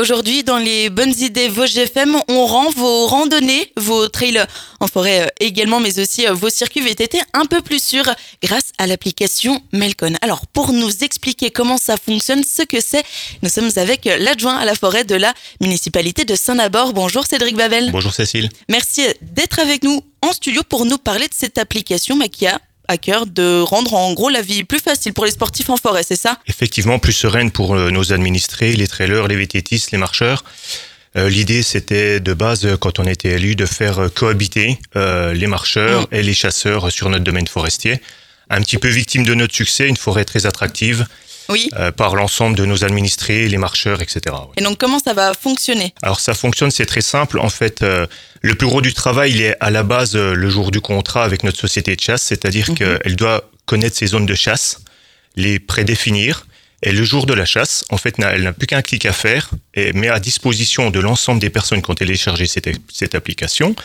Aujourd'hui, dans les bonnes idées Vosges FM, on rend vos randonnées, vos trails en forêt également, mais aussi vos circuits VTT un peu plus sûrs grâce à l'application Melcon. Alors, pour nous expliquer comment ça fonctionne, ce que c'est, nous sommes avec l'adjoint à la forêt de la municipalité de Saint-Nabord. Bonjour Cédric Babel. Bonjour Cécile. Merci d'être avec nous en studio pour nous parler de cette application qui a à cœur de rendre en gros la vie plus facile pour les sportifs en forêt, c'est ça? Effectivement, plus sereine pour nos administrés, les trailers, les VTTistes, les marcheurs. L'idée, c'était de base, quand on était élu, de faire cohabiter les marcheurs et les chasseurs sur notre domaine forestier. Un petit peu victime de notre succès, une forêt très attractive. Oui. Par l'ensemble de nos administrés, les marcheurs, etc. Oui. Et donc, comment ça va fonctionner? Alors, ça fonctionne, c'est très simple. En fait, le plus gros du travail, il est à la base le jour du contrat avec notre société de chasse, c'est-à-dire qu'elle doit connaître ses zones de chasse, les prédéfinir. Et le jour de la chasse, en fait, elle n'a plus qu'un clic à faire et met à disposition de l'ensemble des personnes qui ont téléchargé cette application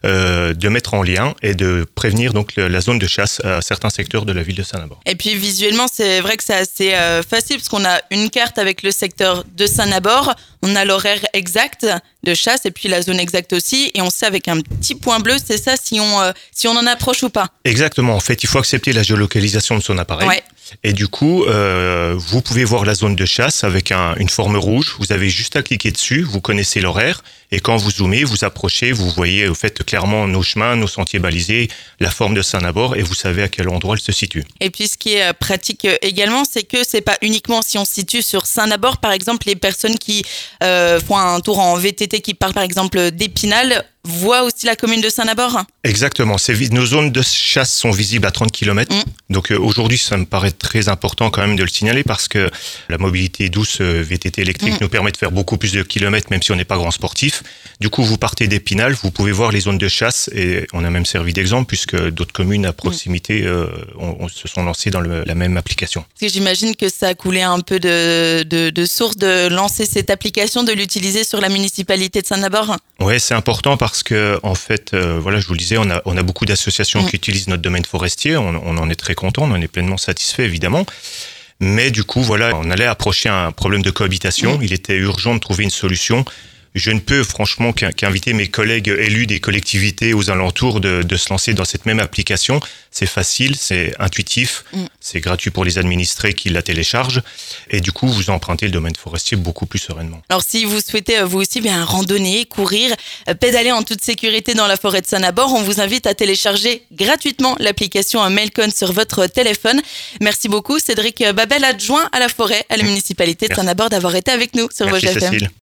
de mettre en lien et de prévenir donc la zone de chasse à certains secteurs de la ville de Saint-Nabord. Et puis visuellement, c'est vrai que c'est assez facile parce qu'on a une carte avec le secteur de Saint-Nabord, on a l'horaire exact de chasse et puis la zone exacte aussi, et on sait avec un petit point bleu, c'est ça, si on en approche ou pas. Exactement. En fait, il faut accepter la géolocalisation de son appareil. Ouais. Et du coup, vous pouvez voir la zone de chasse avec une forme rouge. Vous avez juste à cliquer dessus, vous connaissez l'horaire. Et quand vous zoomez, vous approchez, vous voyez au fait clairement nos chemins, nos sentiers balisés, la forme de Saint-Nabord, et vous savez à quel endroit elle se situe. Et puis ce qui est pratique également, c'est que c'est pas uniquement si on se situe sur Saint-Nabord, par exemple, les personnes qui font un tour en VTT, qui parlent par exemple d'Épinal, voient aussi la commune de Saint-Nabord. Exactement. Nos zones de chasse sont visibles à 30 km. Donc aujourd'hui, ça me paraît très important quand même de le signaler parce que la mobilité douce VTT électrique nous permet de faire beaucoup plus de kilomètres, même si on n'est pas grand sportif. Du coup, vous partez d'Épinal, vous pouvez voir les zones de chasse et on a même servi d'exemple puisque d'autres communes à proximité se sont lancées dans la même application. Parce que j'imagine que ça a coulé un peu de source de lancer cette application, de l'utiliser sur la municipalité de Saint-Nabord. Ouais, c'est important parce que en fait, voilà, je vous le disais, on a beaucoup d'associations qui utilisent notre domaine forestier. On en est très content, on en est pleinement satisfait évidemment. Mais du coup, voilà, on allait approcher un problème de cohabitation. Il était urgent de trouver une solution. Je ne peux franchement qu'inviter mes collègues élus des collectivités aux alentours de se lancer dans cette même application. C'est facile, c'est intuitif, c'est gratuit pour les administrés qui la téléchargent. Et du coup, vous empruntez le domaine forestier beaucoup plus sereinement. Alors si vous souhaitez vous aussi randonner, courir, pédaler en toute sécurité dans la forêt de Saint-Nabord, on vous invite à télécharger gratuitement l'application Melcon sur votre téléphone. Merci beaucoup Cédric Babel, adjoint à la forêt à la municipalité de Saint-Nabord, d'avoir été avec nous sur Vosges FM. Merci Cécile.